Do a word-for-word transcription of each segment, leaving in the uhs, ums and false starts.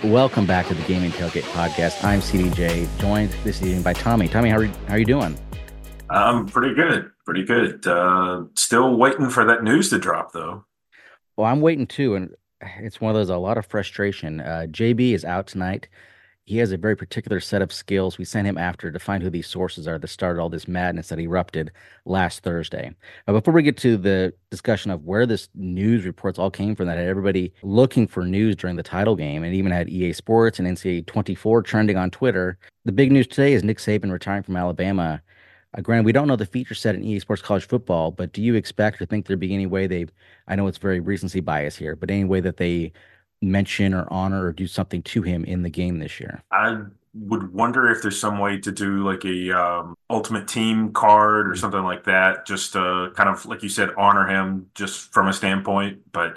Welcome back to the Gaming Tailgate Podcast. I'm C D J, joined this evening by Tommy. Tommy, how are you, how are you doing? I'm pretty good, pretty good. Uh, still waiting for that news to drop, though. Well, I'm waiting too, and it's one of those, a lot of frustration. Uh, J B is out tonight. He has a very particular set of skills. We sent him after to find who these sources are that started all this madness that erupted last Thursday. Uh, before we get to the discussion of where this news reports all came from, that had everybody looking for news during the title game and even had E A Sports and N C double A twenty-four trending on Twitter. The big news today is Nick Saban retiring from Alabama. Uh, granted, we don't know the feature set in E A Sports College Football, but do you expect or think there'd be any way they, I know it's very recency bias here, but any way that they mention or honor or do something to him in the game this year? I would wonder if there's some way to do like a um, ultimate team card or Mm. something like that, just to kind of, like you said, honor him just from a standpoint. But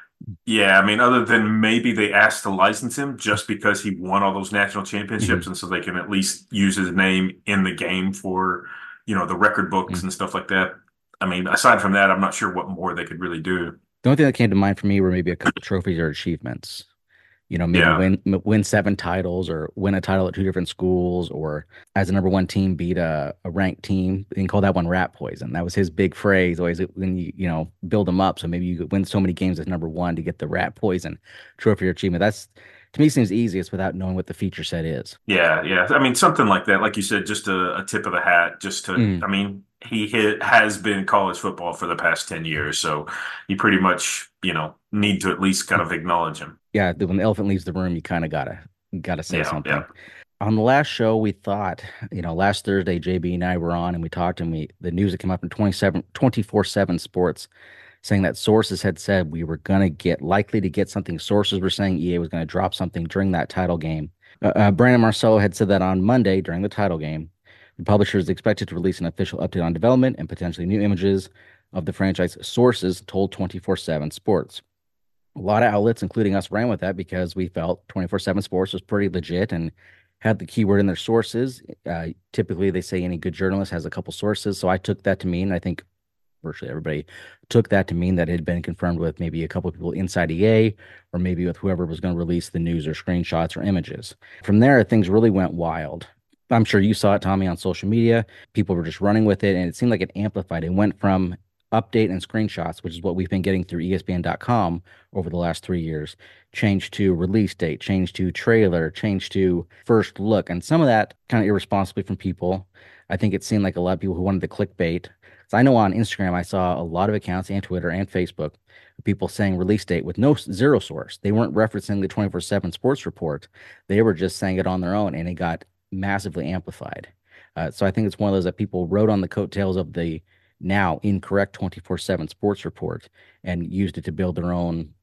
yeah, I mean, other than maybe they asked to license him just because he won all those national championships, Mhm. and so they can at least use his name in the game for, you know, the record books Mhm. and stuff like that. I mean, aside from that, I'm not sure what more they could really do. The only thing that came to mind for me were maybe a couple trophies or achievements. You know, maybe Yeah. win m- win seven titles or win a title at two different schools, or as a number one team beat a, a ranked team. You can call that one rat poison. That was his big phrase always when you you know build them up. So maybe you could win so many games as number one to get the rat poison trophy or achievement. That's, to me, seems easiest without knowing what the feature set is. Yeah, yeah. I mean, something like that. Like you said, just a, a tip of the hat, just to, Mm. I mean, he hit, has been college football for the past ten years. So you pretty much, you know, need to at least kind of acknowledge him. Yeah, when the elephant leaves the room, you kind of gotta gotta say Yeah, something. yeah. On the last show, we thought, you know, last Thursday, J B and I were on and we talked, and we the news that came up in twenty-seven, twenty-four seven Sports saying that sources had said we were going to get, likely to get something. Sources were saying E A was going to drop something during that title game. Uh, uh, Brandon Marcello had said that on Monday during the title game. The publisher is expected to release an official update on development and potentially new images of the franchise. Sources told twenty-four seven Sports. A lot of outlets, including us, ran with that because we felt twenty-four seven Sports was pretty legit and had the keyword in their sources. Uh, typically, they say any good journalist has a couple sources. So I took that to mean, I think virtually everybody took that to mean that it had been confirmed with maybe a couple of people inside E A or maybe with whoever was going to release the news or screenshots or images. From there, things really went wild. I'm sure you saw it, Tommy, on social media. People were just running with it, and it seemed like it amplified. It went from update and screenshots, which is what we've been getting through E S P N dot com over the last three years, changed to release date, changed to trailer, changed to first look. And some of that kind of irresponsibly from people. I think it seemed like a lot of people who wanted the clickbait. So I know on Instagram, I saw a lot of accounts and Twitter and Facebook, people saying release date with no zero source. They weren't referencing the twenty-four seven sports report. They were just saying it on their own, and it got massively amplified. Uh, so I think it's one of those that people rode on the coattails of the now incorrect twenty-four seven sports report and used it to build their own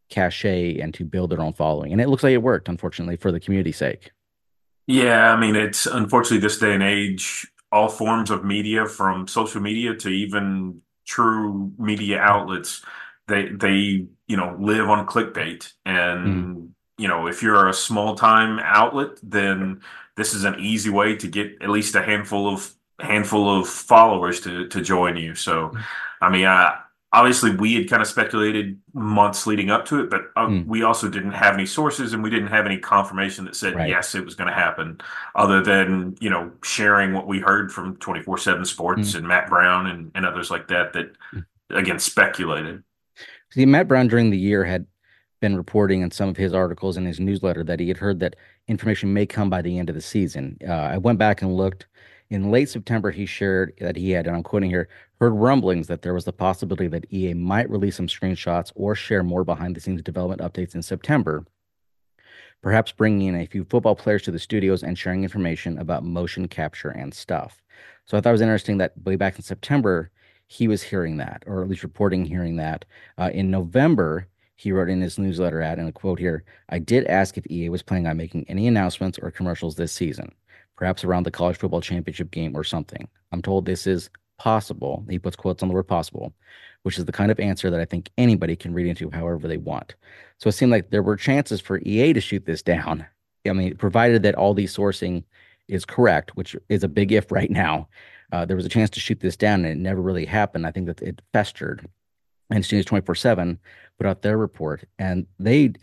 cachet and to build their own following. And it looks like it worked, unfortunately, for the community's sake. Yeah, I mean, it's unfortunately this day and age, all forms of media, from social media to even true media outlets, they they, you know, live on clickbait. Mhm. And, you know, if you're a small time outlet, then this is an easy way to get at least a handful of handful of followers to to join you. So, I mean, I obviously we had kind of speculated months leading up to it, but uh, Mm, we also didn't have any sources and we didn't have any confirmation that said right. yes, it was going to happen, other than, you know, sharing what we heard from twenty-four seven Sports Mm. and Matt Brown and, and others like that, that again speculated. See, Matt Brown during the year had been reporting in some of his articles in his newsletter that he had heard that information may come by the end of the season. Uh, I went back and looked. In late September, he shared that he had, and I'm quoting here, heard rumblings that there was the possibility that E A might release some screenshots or share more behind the scenes development updates in September, perhaps bringing in a few football players to the studios and sharing information about motion capture and stuff. So I thought it was interesting that way back in September, he was hearing that, or at least reporting hearing that. Uh, in November, he wrote in his newsletter ad, and a quote here, I did ask if E A was planning on making any announcements or commercials this season, perhaps around the college football championship game or something. I'm told this is possible. He puts quotes on the word possible, which is the kind of answer that I think anybody can read into however they want. So it seemed like there were chances for E A to shoot this down. I mean, provided that all the sourcing is correct, which is a big if right now. Uh, there was a chance to shoot this down, and it never really happened. I think that it festered. And Studios twenty-four seven put out their report, and they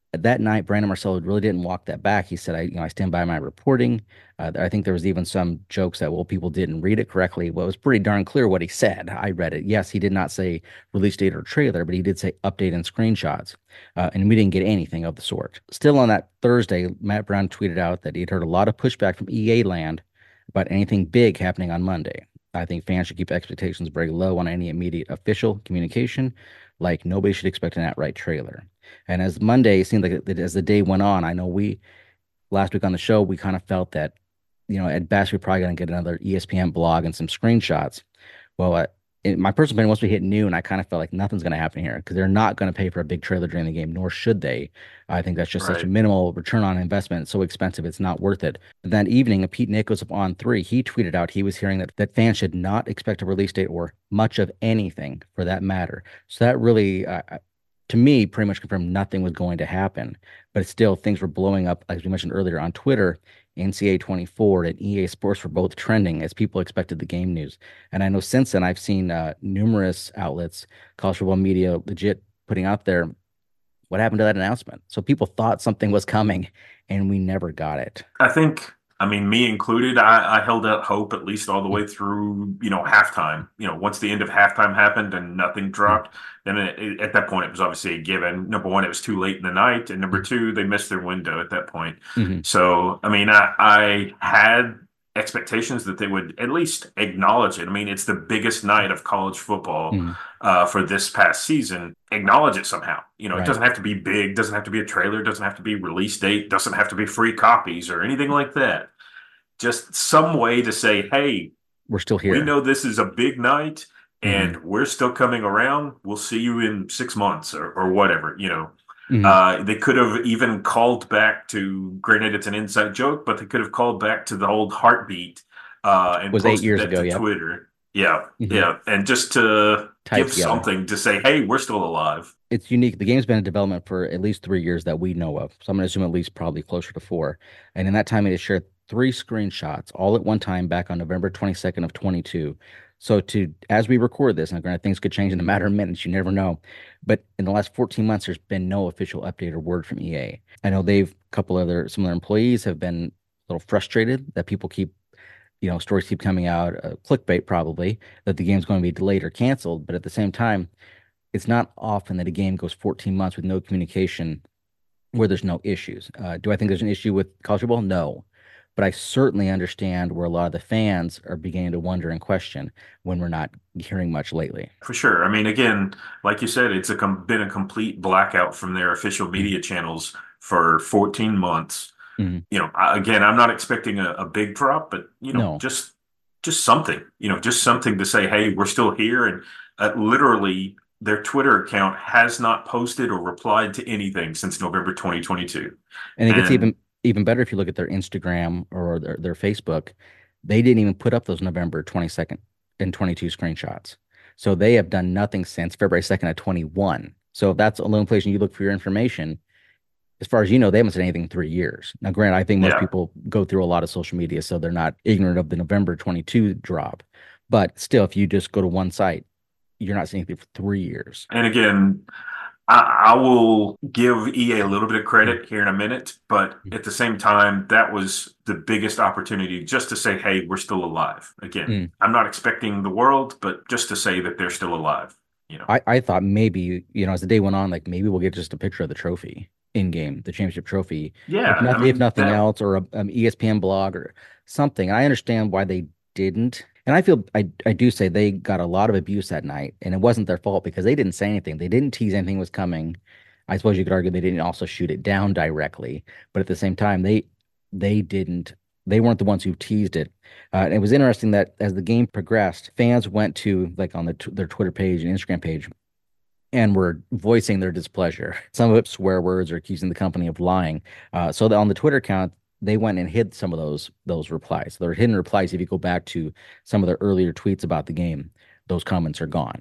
That night, Brandon Marcello really didn't walk that back. He said, "I, you know, I stand by my reporting." Uh, I think there was even some jokes that, well, people didn't read it correctly. Well, it was pretty darn clear what he said. I read it. Yes, he did not say release date or trailer, but he did say update and screenshots, uh, and we didn't get anything of the sort. Still on that Thursday, Matt Brown tweeted out that he'd heard a lot of pushback from E A land about anything big happening on Monday. I think fans should keep expectations very low on any immediate official communication. Like nobody should expect an outright trailer. And as Monday seemed like it, as the day went on, I know we last week on the show we kind of felt that, you know, at best we're probably going to get another E S P N blog and some screenshots. Well, uh, in my personal opinion, once we hit noon, I kind of felt like nothing's going to happen here because they're not going to pay for a big trailer during the game, nor should they. I think that's just such a Right. minimal return on investment. It's so expensive, it's not worth it. But that evening, Pete Nichols of On Three, he tweeted out he was hearing that that fans should not expect a release date or much of anything for that matter. So that really, uh, to me, pretty much confirmed nothing was going to happen. But still, things were blowing up, as we mentioned earlier, on Twitter. N C A A twenty-four and E A Sports were both trending as people expected the game news. And I know since then I've seen uh, numerous outlets, college football media, legit putting out there what happened to that announcement. So people thought something was coming, and we never got it. I think, I mean, me included, I, I held out hope at least all the way through, you know, halftime. You know, once the end of halftime happened and nothing dropped, then it, it- at that point it was obviously a given. Number one, it was too late in the night, and number two, they missed their window at that point. Mm-hmm. So, I mean, I, I had expectations that they would at least acknowledge it. I mean, it's the biggest night of college football Mm-hmm. uh, for this past season. Acknowledge it somehow. You know, it Right. doesn't have to be big, doesn't have to be a trailer, doesn't have to be release date, doesn't have to be free copies or anything like that. Just some way to say, hey, We're still we here. know this is a big night Mm-hmm. and we're still coming around. We'll see you in six months or, or whatever, you know. Mm-hmm. Uh, they could have even called back to, granted, it's an inside joke, but they could have called back to the old heartbeat uh, It and was eight posted years that ago. to Yep. Twitter. Yeah, Mm-hmm. yeah. And just to Tied give together. something to say, hey, we're still alive. It's unique. The game's been in development for at least three years that we know of. So I'm going to assume at least probably closer to four. And in that time, it has shared three screenshots all at one time back on November twenty-second of twenty-two. So to as we record this, and granted things could change in a matter of minutes, you never know. But in the last fourteen months, there's been no official update or word from E A. I know they've a couple other some of their employees have been a little frustrated that people keep, you know, stories keep coming out, uh, clickbait probably, that the game's going to be delayed or canceled. But at the same time, it's not often that a game goes fourteen months with no communication where there's no issues. Uh, do I think there's an issue with college football? No. But I certainly understand where a lot of the fans are beginning to wonder and question when we're not hearing much lately. For sure. I mean, again, like you said, it's a com been a complete blackout from their official Mhm. media channels for fourteen months. Mhm. You know, I, again, I'm not expecting a, a big drop, but you know, No. just just something, you know, just something to say, hey, we're still here. And uh, literally, their Twitter account has not posted or replied to anything since November twenty twenty-two. And it gets And even even better if you look at their Instagram or their, their Facebook. They didn't even put up those November twenty-second and twenty-two screenshots. So they have done nothing since February second of twenty-one. So if that's a lone place and you look for your information, as far as you know, they haven't said anything in three years. Now, granted, I think most yeah, people go through a lot of social media, so they're not ignorant of the November twenty-two drop. But still, if you just go to one site, you're not seeing anything for three years. and again, I, I will give E A a little bit of Mm, credit here in a minute, but at the same time, that was the biggest opportunity just to say, hey, we're still alive. Again, mm. I'm not expecting the world, but just to say that they're still alive, you know. I, I thought maybe, you know, as the day went on, like maybe we'll get just a picture of the trophy in game, the championship trophy, Yeah, if I not, if mean nothing that else, or a, an E S P N blog or something. And I understand why they didn't. And I feel I, I do say they got a lot of abuse that night, and it wasn't their fault because they didn't say anything. They didn't tease anything was coming. I suppose you could argue they didn't also shoot it down directly, but at the same time, they they didn't they weren't the ones who teased it. Uh, and it was interesting that as the game progressed, fans went to like on the t their Twitter page and Instagram page and were voicing their displeasure. Some of it swear words or accusing the company of lying. Uh, so that on the Twitter account, they went and hid some of those those replies. There are hidden replies. If you go back to some of their earlier tweets about the game, those comments are gone.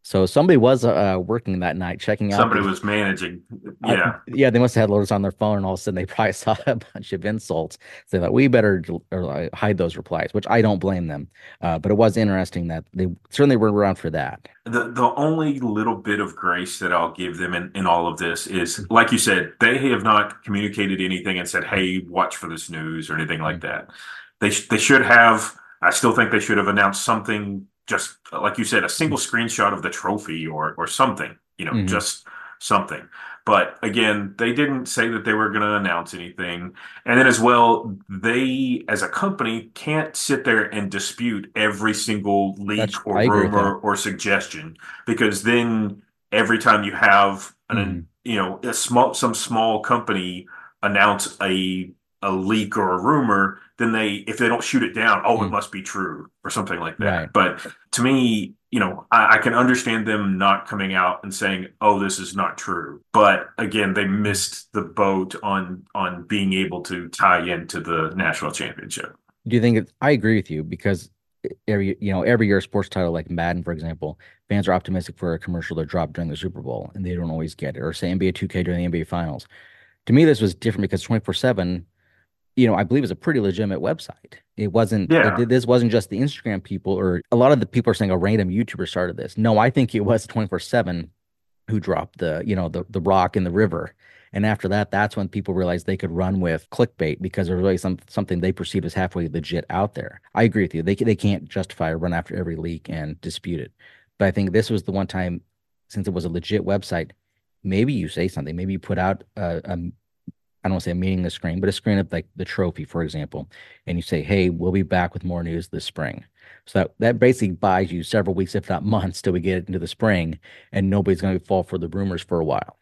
So somebody was uh, working that night, checking out Somebody the. was managing. I, Yeah. yeah, they must have had alerts on their phone, and all of a sudden they probably saw a bunch of insults. So they thought we better del- or, uh, hide those replies, which I don't blame them. Uh, but it was interesting that they certainly were around for that. The the only little bit of grace that I'll give them in, in all of this is, like you said, they have not communicated anything and said, "Hey, watch for this news" or anything like that. They sh they should have. I still think they should have announced something, just like you said, a single screenshot of the trophy or or something. You know, Mm-hmm. just something. But again, they didn't say that they were going to announce anything. And then as well, they as a company can't sit there and dispute every single That's leak or I agree with that. rumor or suggestion, because then every time you have Mm-hmm. an, you know, a small some small company announce a a leak or a rumor, then they, if they don't shoot it down, oh, it Mm. must be true or something like Right. that. But to me, you know, I, I can understand them not coming out and saying, "Oh, this is not true." But again, they Mm. missed the boat on on being able to tie into the national championship. Do you think it's, I agree with you because every you know every year a sports title like Madden, for example, fans are optimistic for a commercial to drop during the Super Bowl, and they don't always get it. Or say N B A two K during the N B A Finals. To me, this was different because twenty-four seven, you know, I believe is a pretty legitimate website. It wasn't, it, Yeah, this wasn't just the Instagram people, or a lot of the people are saying a random YouTuber started this. No, I think it was twenty-four seven who dropped the, you know, the, the rock in the river. And after that, that's when people realized they could run with clickbait because there's really some something they perceive as halfway legit out there. I agree with you. They they can't justify or run after every leak and dispute it. But I think this was the one time, since it was a legit website, maybe you say something. Maybe you put out a, a I don't want to say a meaningless screen, but a screen of like the trophy, for example, and you say, "Hey, we'll be back with more news this spring." So that, that basically buys you several weeks, if not months, till we get into the spring, and nobody's going to fall for the rumors for a while,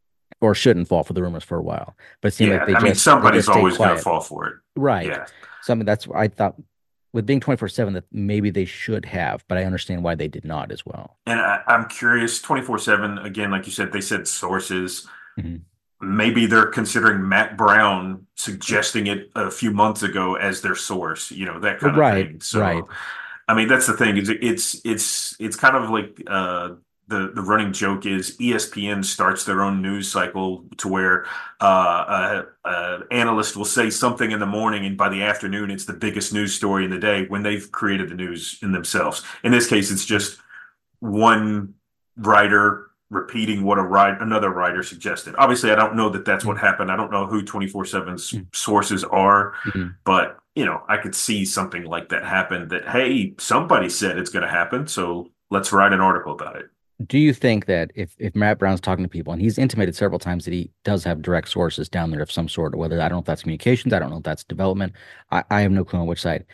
or shouldn't fall for the rumors for a while. But it seemed like yeah. they I mean, just they somebody's just stayed always going to quiet. fall for it. Right. Yeah. Something that's I thought with being twenty-four seven that maybe they should have, but I understand why they did not as well. And I, I'm curious, twenty-four seven, again, like you said, they said sources. Mhm. Maybe they're considering Matt Brown suggesting it a few months ago as their source, you know, that kind of Right, thing. right. So, I mean, that's the thing is it's it's it's kind of like uh the the running joke is E S P N starts their own news cycle to where uh, a, a analyst will say something in the morning and by the afternoon it's the biggest news story in the day when they've created the news in themselves. In this case, it's just one writer repeating what a write another writer suggested. Obviously, I don't know that that's what Mhm. happened. I don't know who twenty-four seven's sources are, Mhm. but you know, I could see something like that happen that, hey, somebody said it's going to happen, so let's write an article about it. Do you think that if if Matt Brown's talking to people and he's intimated several times that he does have direct sources down there of some sort, or whether I don't know if that's communications, I don't know if that's development, I, I have no clue on which side.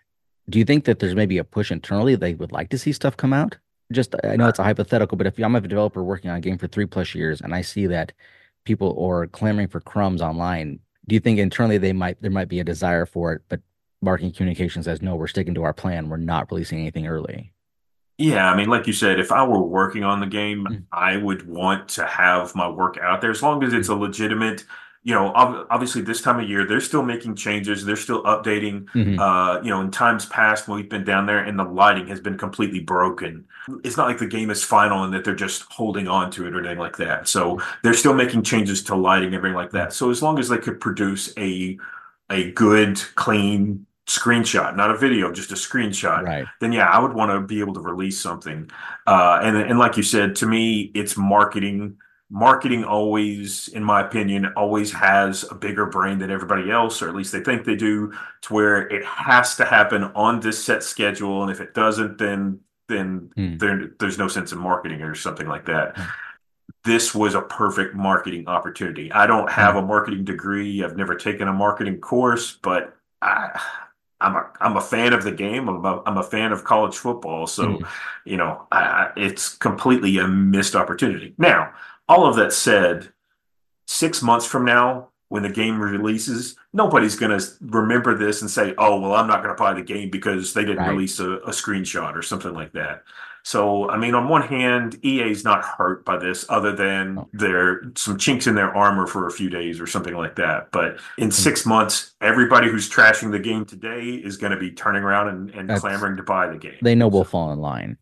Do you think that there's maybe a push internally they would like to see stuff come out? Just I know Uh, it's a hypothetical, but if I'm a developer working on a game for three plus years and I see that people are clamoring for crumbs online, do you think internally they might there might be a desire for it, but marketing communication says no, we're sticking to our plan, we're not releasing anything early? Yeah, I mean, like you said, if I were working on the game, Mm, I would want to have my work out there as long as it's mm, a legitimate, you know, ob obviously this time of year, they're still making changes, they're still updating. mhm. Uh, you know, in times past when we've been down there and the lighting has been completely broken. It's not like the game is final and that they're just holding on to it or anything like that. So they're still making changes to lighting, everything like Mm. that. So as long as they could produce a a good, clean screenshot, not a video, just a screenshot, Right. then yeah, I would want to be able to release something. Uh, and and like you said, to me, it's marketing. Marketing always, in my opinion, always has a bigger brain than everybody else, or at least they think they do, to where it has to happen on this set schedule, and if it doesn't, then then Mm. there, there's no sense in marketing or something like that. Right. This was a perfect marketing opportunity. I don't have Mm. a marketing degree. I've never taken a marketing course, but I, I'm a I'm a fan of the game. I'm a, I'm a fan of college football. So, Mm. you know, I, it's completely a missed opportunity. Now, all of that said, six months from now, when the game releases, nobody's going to remember this and say, "Oh, well, I'm not going to buy the game because they didn't Right. release a, a screenshot or something like that." So, I mean, on one hand, E A's not hurt by this, other than Oh. there some chinks in their armor for a few days or something like that. But in Mm. six months, everybody who's trashing the game today is going to be turning around and, and That's clamoring to buy the game. they know we'll So, fall in line.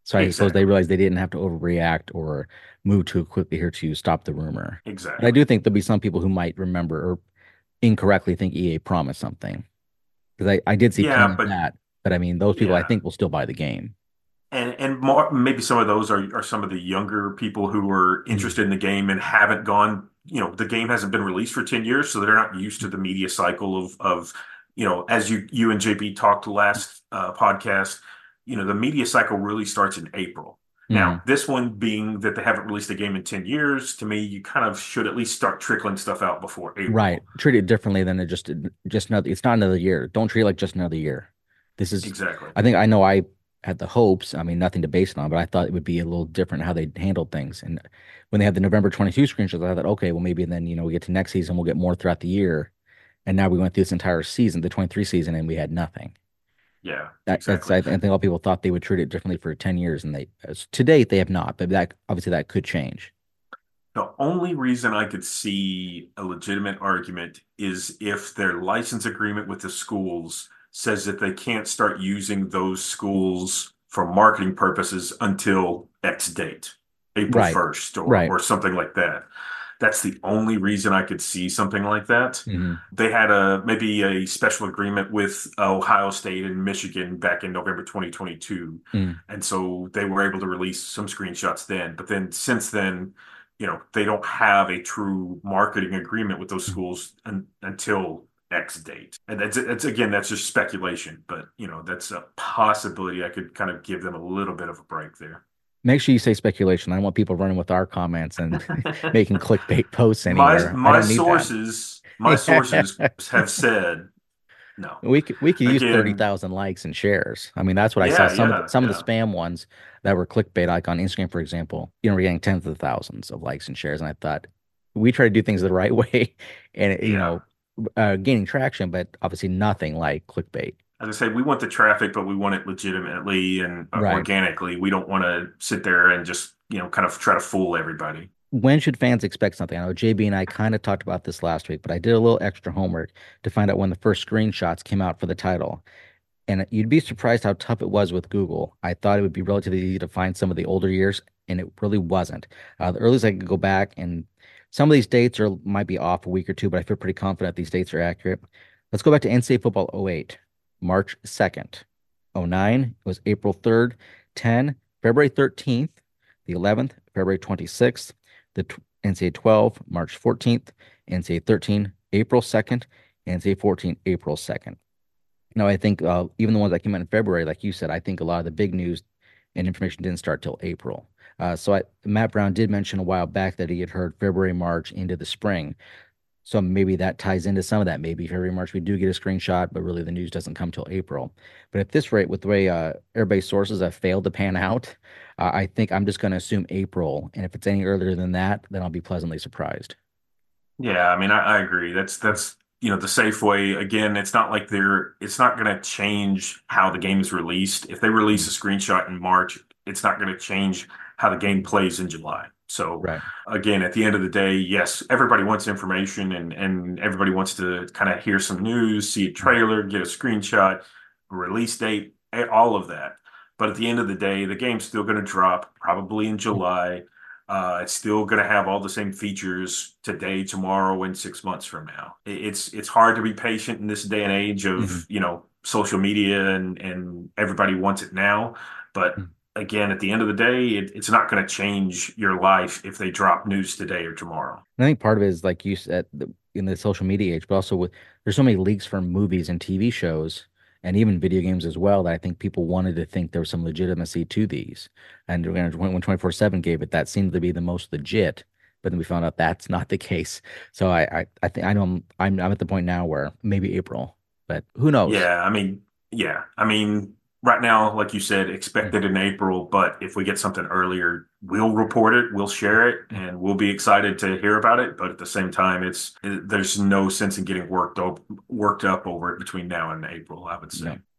So I suppose they Exactly. realized they didn't have to overreact or move too quickly here to stop the rumor. But I Exactly. do think there'll be some people who might remember or incorrectly think E A promised something. Because I, I did see Yeah, plenty of but that. But I mean, those people I yeah. think will still buy the game. And and more maybe some of those are are some of the younger people who are Mhm. interested in the game and haven't gone, you know, the game hasn't been released for ten years, so they're not used to the media cycle of of, you know, as you you and J B talked last uh, podcast, you know, the media cycle really starts in April. Now, Mhm. this one being that they haven't released a game in ten years, to me, you kind of should at least start trickling stuff out before Right. April. Treat it differently than it just just another. It's not another year. Don't treat it like just another year. This is. Exactly. I think I know I had the hopes. I mean, nothing to base it on, but I thought it would be a little different how they handled things. And when they had the November twenty-two screenshots, I thought, okay, well maybe then you know we get to next season, we'll get more throughout the year. And now we went through this entire season, the twenty-three season, and we had nothing. Yeah, That, that's exactly. I think all people thought they would treat it differently for ten years, and they to date they have not. But that obviously that could change. The only reason I could see a legitimate argument is if their license agreement with the schools says that they can't start using those schools for marketing purposes until X date, April Right. first or Right. or something like that. That's the only reason I could see something like that. Hmm. They had a maybe a special agreement with Ohio State and Michigan back in November twenty twenty-two. Mm. And so they were able to release some screenshots then. But then since then, you know, they don't have a true marketing agreement with those schools un until X date. And that's, it's again, that's just speculation, but you know, that's a possibility I could kind of give them a little bit of a break there. Make sure you say speculation. I don't want people running with our comments and making clickbait posts My anywhere. I my don't need that. sources, my sources have said no. We could we could use thirty Again, thousand likes and shares. I mean, that's what I saw. yeah, Some of the yeah, some of the yeah, spam ones that were clickbait, like on Instagram, for example, you know, we're getting tens of thousands of likes and shares. And I thought we try to do things the right way and you yeah. know, uh, gaining traction, but obviously nothing like clickbait. As I say, we want the traffic, but we want it legitimately and uh, Right. organically. We don't want to sit there and just, you know, kind of try to fool everybody. When should fans expect something? I know J B and I kind of talked about this last week, but I did a little extra homework to find out when the first screenshots came out for the title. And you'd be surprised how tough it was with Google. I thought it would be relatively easy to find some of the older years, and it really wasn't. Uh, the earliest I could go back, and some of these dates are might be off a week or two, but I feel pretty confident these dates are accurate. Let's go back to N C double A football oh eight, March second. oh nine, it was April third. ten, February thirteenth. The eleventh, February twenty-sixth. The t- N C double A twelve, March fourteenth. N C double A thirteen, April second. N C double A fourteen, April second. No, I think uh, even the ones that came out in February, like you said, I think a lot of the big news and information didn't start till April. Uh, so I, Matt Brown did mention a while back that he had heard February, March into the spring. So maybe that ties into some of that. Maybe February, March, we do get a screenshot, but really the news doesn't come till April. But at this rate, with the way uh, everybody's sources have failed to pan out, uh, I think I'm just going to assume April. And if it's any earlier than that, then I'll be pleasantly surprised. Yeah, I mean, I, I agree. That's that's you know the safe way. Again, it's not like they're it's not going to change how the game is released. If they release Mm. a screenshot in March, it's not going to change how the game plays in July. So Right. again, at the end of the day, yes, everybody wants information and and everybody wants to kind of hear some news, see a Mm. trailer, get a screenshot, release date, eh, all of that. But at the end of the day, the game's still going to drop probably in July. Uh, it's still going to have all the same features today, tomorrow, and six months from now. It's it's hard to be patient in this day and age Hmm. of, you know, social media and and everybody wants it now. But again, at the end of the day, it, it's not going to change your life if they drop news today or tomorrow. I think part of it is like you said the, in the social media age, but also with there's so many leaks from movies and T V shows and even video games as well that I think people wanted to think there was some legitimacy to these. And when when twenty-four seven gave it, that seemed to be the most legit. But then we found out that's not the case. So I I, I think I know I'm, I'm I'm at the point now where maybe April, but who knows? Yeah, I mean, yeah, I mean, right now, like you said, expect it in April, but if we get something earlier, we'll report it, we'll share it, and we'll be excited to hear about it. But at the same time, it's it, there's no sense in getting worked up worked up over it between now and April, I would No. say.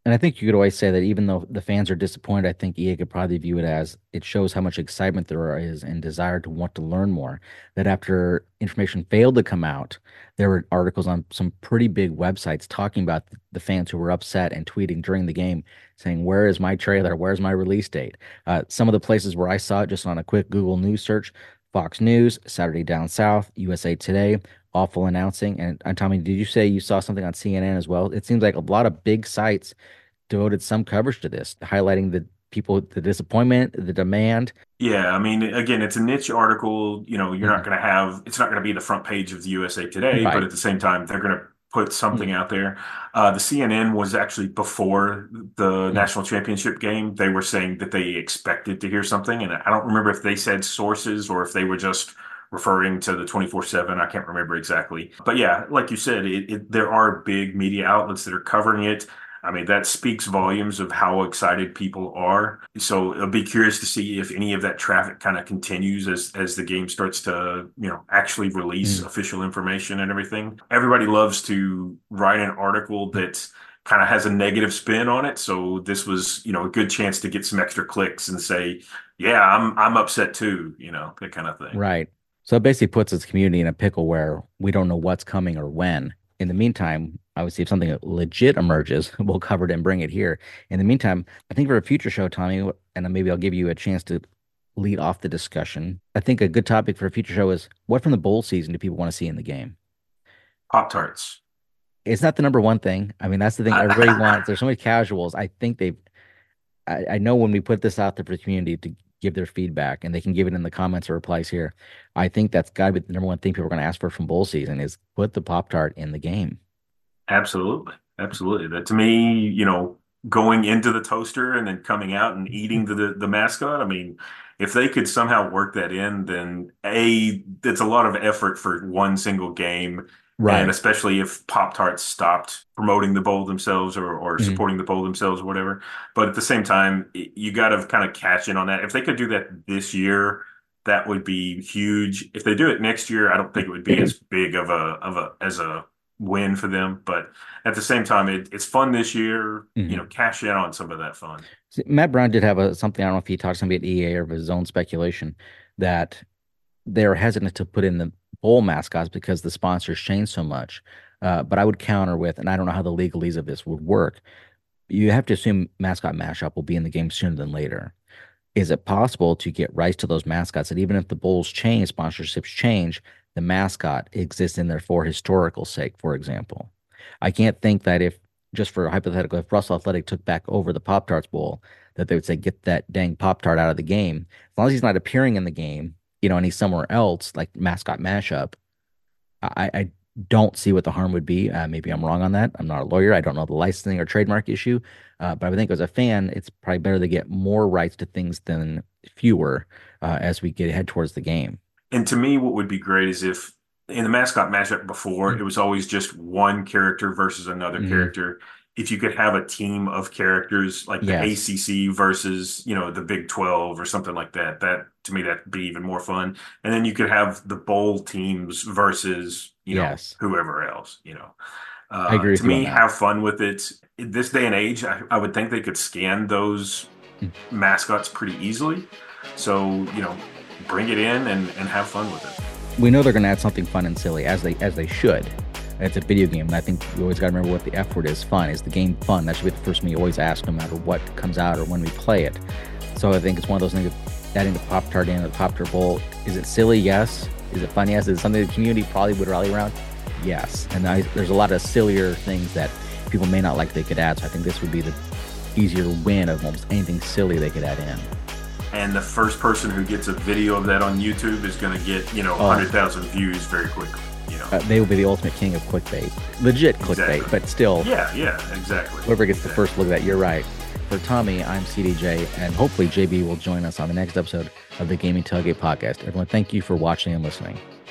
And I think you could always say that even though the fans are disappointed, I think E A could probably view it as it shows how much excitement there is and desire to want to learn more. That after information failed to come out, there were articles on some pretty big websites talking about the fans who were upset and tweeting during the game saying, "Where is my trailer? Where's my release date?" Uh, some of the places where I saw it just on a quick Google News search: Fox News, Saturday Down South, U S A Today, awful announcing. And, and Tommy, did you say you saw something on C N N as well? It seems like a lot of big sites devoted some coverage to this, highlighting the people, the disappointment, the demand. Yeah, I mean, again, it's a niche article. You know, you're not Mhm. going to have, it's not going to be the front page of the U S A Today, but Right. at the same time, they're going to put something Mhm. out there. Uh, the C N N was actually before the Mhm. national championship game. They were saying that they expected to hear something. And I don't remember if they said sources or if they were just referring to the twenty-four seven. I can't remember exactly. But yeah, like you said, it, it, there are big media outlets that are covering it. I mean, that speaks volumes of how excited people are. So I'll be curious to see if any of that traffic kind of continues as as the game starts to, you know, actually release Mhm. official information and everything. Everybody loves to write an article that kind of has a negative spin on it. So this was, you know, a good chance to get some extra clicks and say, yeah, I'm I'm upset too, you know, that kind of thing. Right. So it basically puts its community in a pickle where we don't know what's coming or when. In the meantime, obviously, if something legit emerges, we'll cover it and bring it here. In the meantime, I think for a future show, Tommy, and maybe I'll give you a chance to lead off the discussion. I think a good topic for a future show is what from the bowl season do people want to see in the game? Pop Tarts. It's not the number one thing. I mean, that's the thing everybody wants. There's so many casuals. I think they've I, I know when we put this out there for the community to give their feedback, and they can give it in the comments or replies here. I think that's got to be the number one thing people are going to ask for from bowl season is put the Pop Tart in the game. Absolutely. Absolutely. That to me, you know, going into the toaster and then coming out and eating the the, the mascot, I mean, if they could somehow work that in, then A, it's a lot of effort for one single game. And Right. especially if Pop-Tarts stopped promoting the bowl themselves or, or Mhm. supporting the bowl themselves or whatever. But at the same time, y- you got to kind of catch in on that. If they could do that this year, that would be huge. If they do it next year, I don't think it would be as big of a of a as a win for them. But at the same time, it, it's fun this year. You know, Mhm. cash in on some of that fun. See, Matt Brown did have a something. I don't know if he talked something at E A or of his own speculation that they're hesitant to put in the bowl mascots because the sponsors change so much. Uh, but I would counter with, and I don't know how the legalese of this would work. You have to assume mascot mashup will be in the game sooner than later. Is it possible to get rights to those mascots that even if the bowls change, sponsorships change, the mascot exists in there for historical sake, for example? I can't think that if, just for hypothetical, if Russell Athletic took back over the Pop Tarts Bowl, that they would say, get that dang Pop Tart out of the game. As long as he's not appearing in the game, you know, and he's somewhere else, like mascot mashup, I, I don't see what the harm would be. Uh, maybe I'm wrong on that. I'm not a lawyer. I don't know the licensing or trademark issue. Uh, but I would think as a fan, it's probably better to get more rights to things than fewer uh, as we get ahead towards the game. And to me, what would be great is if in the mascot matchup before, it was always just one character versus another Mm-hmm. character. If you could have a team of characters like the Yes. A C C versus, you know, the Big twelve or something like that, that to me, that'd be even more fun. And then you could have the bowl teams versus, you know, Yes. whoever else, you know. I Uh, agree to with you on me, that. have fun with it. In this day and age, I, I would think they could scan those mascots pretty easily. So, you know, bring it in and, and have fun with it. We know they're going to add something fun and silly as they as they should. It's a video game, and I think we always got to remember what the F word is: fun. Is the game fun? That should be the first thing we always ask, no matter what comes out or when we play it. So I think it's one of those things. Adding the Pop Tart in, or the Pop Tart Bowl, is it silly? Yes. Is it fun? Yes. Is it something the community probably would rally around? Yes. And I, there's a lot of sillier things that people may not like they could add. So I think this would be the easier win of almost anything silly they could add in. And the first person who gets a video of that on YouTube is going to get, you know, Oh, one hundred thousand views very quickly, you know. uh, they will be the ultimate king of clickbait. Legit clickbait, Exactly. but still, Yeah, yeah, exactly. whoever gets the Exactly. first look at that, you're right. For Tommy, I'm C D J, and hopefully J B will join us on the next episode of the Gaming Tailgate Podcast. Everyone, thank you for watching and listening.